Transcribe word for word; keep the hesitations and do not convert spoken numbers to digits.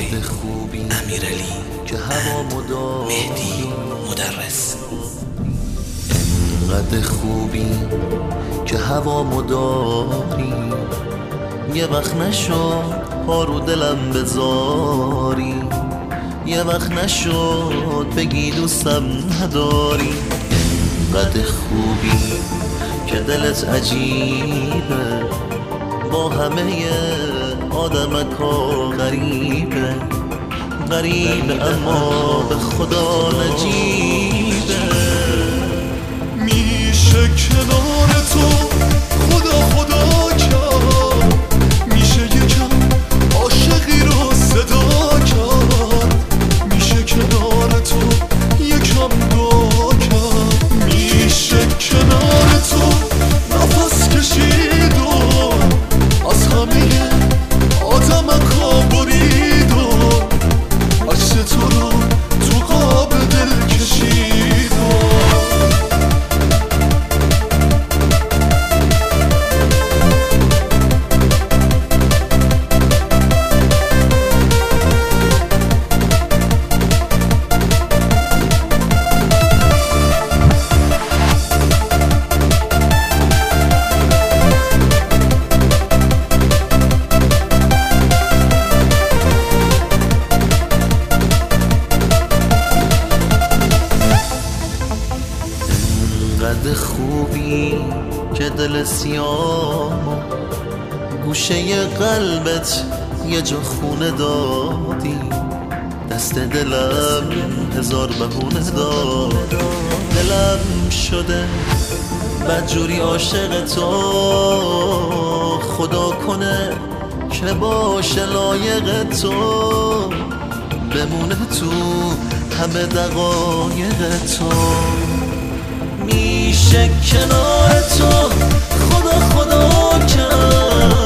امیرعلی مهدی مدرس. انقدر خوبی که هوا مداری، یه وقت نشد پا رو دلم بذاری، یه وقت نشد بگی دوستم نداری. انقدر خوبی که دلت عجیبه، با همه آدمکا غریبه، غریبه اما به خدا نجیبه. میشه کنار تو خدا خدا کرد، میشه یکم عاشقی رو صدا کرد، میشه کنار تو یکم دعا کرد، میشه کنار تو نفس کشید و از همه آدمکا برید و عکس تو رو تو قاب دل کشید و انقدر خوبی که دل سیاه گوشه قلبت یه جا خونه دادی، دست دلم هزار بهونه داد. دلم شده بدجوری عاشق تو، خدا کنه که باشه لایق تو، بمونه تو همه دقایق تو. میشه کنار تو خدا خدا کرد،